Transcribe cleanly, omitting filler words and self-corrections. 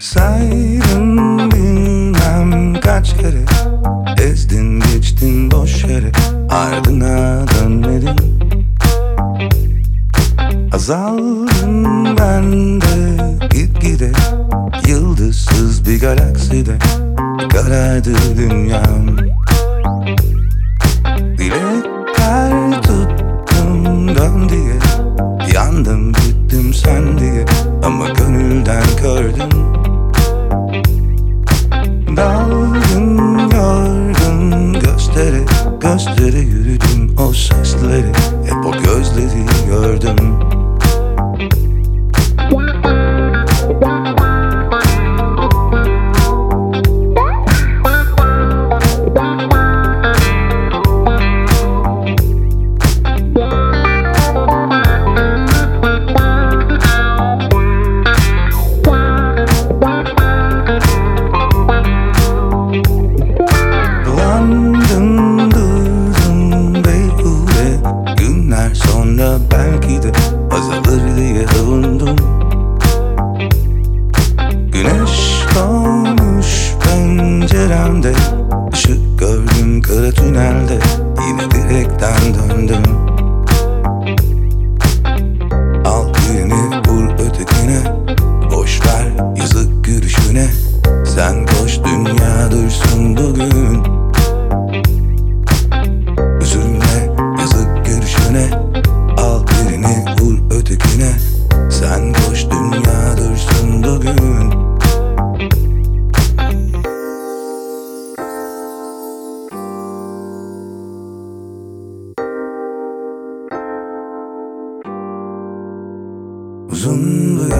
Saydım bilmem kaç kere, ezdin geçtin boş yere, ardına dönmedin. Azaldım ben de gitgide, yıldızsız bir galakside karardı dünyam. Dilekler tuttum dön diye, yandım bittim sen diye, ama gönülden kördüm. Dalgın yorgun göstere göstere yürüdüm, o sesleri hep o gözleri gördüm. Sonra belki de azalır diye savundum. Güneş doğmuş penceremde, ışık gördüm kara tünelde, yine direkten döndüm. Al birini vur ötekine, boş ver yazık gülüşüne, sen koş dünya dursun bugün. Üzülme yazık gülüşüne, sen koş dünya dursun bugün. Uzun